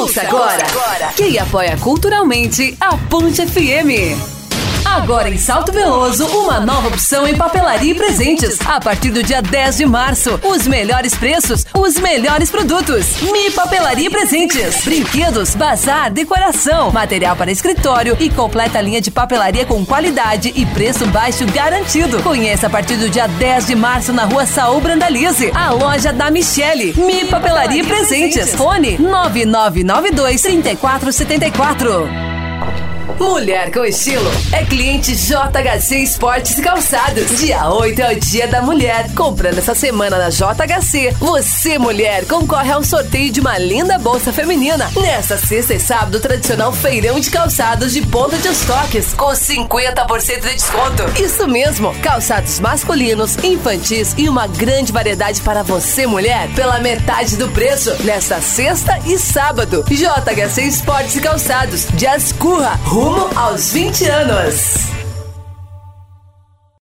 Ouça agora quem apoia culturalmente a Ponte FM. Agora em Salto Veloso, uma nova opção em papelaria e presentes. A partir do dia 10 de março, os melhores preços, os melhores produtos. Mi Papelaria e Presentes. Brinquedos, bazar, decoração, material para escritório e completa linha de papelaria com qualidade e preço baixo garantido. Conheça a partir do dia 10 de março na rua Saul Brandalize, a loja da Michele. Mi Papelaria e Presentes. Fone 9992-3474. Mulher com estilo é cliente JHC Esportes e Calçados. Dia 8 é o Dia da Mulher. Comprando essa semana na JHC, você, mulher, concorre a um sorteio de uma linda bolsa feminina. Nesta sexta e sábado, tradicional feirão de calçados de ponta de estoques, com 50% de desconto. Isso mesmo, calçados masculinos, infantis e uma grande variedade para você, mulher, pela metade do preço. Nesta sexta e sábado, JHC Esportes e Calçados de Ascurra, rumo aos 20 anos.